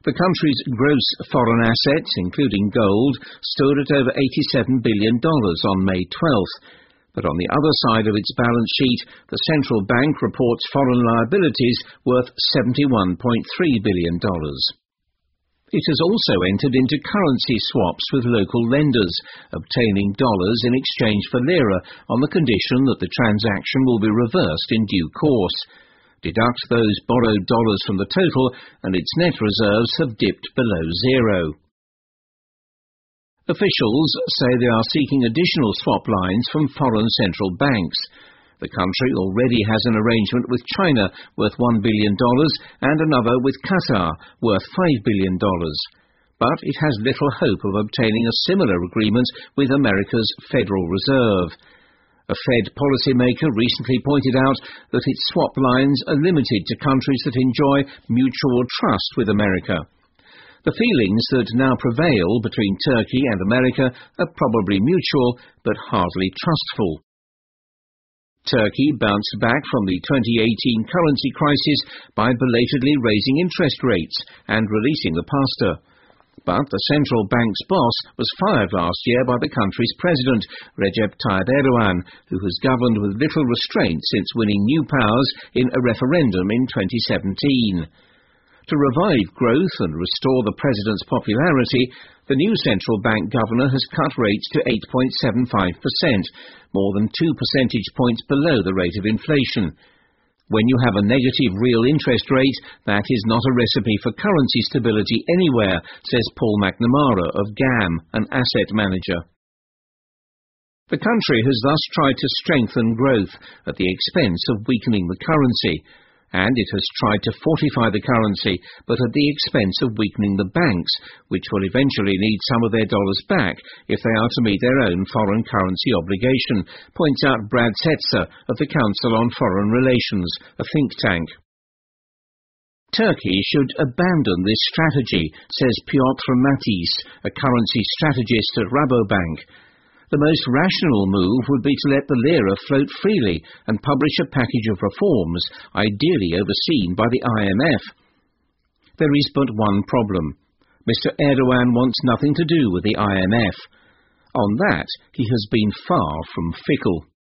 The country's gross foreign assets, including gold, stood at over $87 billion on May 12th. But on the other side of its balance sheet, the central bank reports foreign liabilities worth $71.3 billion. It has also entered into currency swaps with local lenders, obtaining dollars in exchange for lira on the condition that the transaction will be reversed in due course. Deduct those borrowed dollars from the total, and its net reserves have dipped below zero. Officials say they are seeking additional swap lines from foreign central banks. The country already has an arrangement with China worth $1 billion and another with Qatar worth $5 billion. But it has little hope of obtaining a similar agreement with America's Federal Reserve. A Fed policymaker recently pointed out that its swap lines are limited to countries that enjoy mutual trust with America. The feelings that now prevail between Turkey and America are probably mutual, but hardly trustful. Turkey bounced back from the 2018 currency crisis by belatedly raising interest rates and releasing the pasta. But the central bank's boss was fired last year by the country's president, Recep Tayyip Erdogan, who has governed with little restraint since winning new powers in a referendum in 2017. To revive growth and restore the president's popularity, the new central bank governor has cut rates to 8.75%, more than 2 percentage points below the rate of inflation. When you have a negative real interest rate, that is not a recipe for currency stability anywhere, says Paul McNamara of GAM, an asset manager. The country has thus tried to strengthen growth at the expense of weakening the currency, and it has tried to fortify the currency, but at the expense of weakening the banks, which will eventually need some of their dollars back if they are to meet their own foreign currency obligation, points out Brad Setzer of the Council on Foreign Relations, a think tank. Turkey should abandon this strategy, says Piotr Matis, a currency strategist at Rabobank. The most rational move would be to let the lira float freely and publish a package of reforms, ideally overseen by the IMF. There is but one problem. Mr. Erdogan wants nothing to do with the IMF. On that, he has been far from fickle.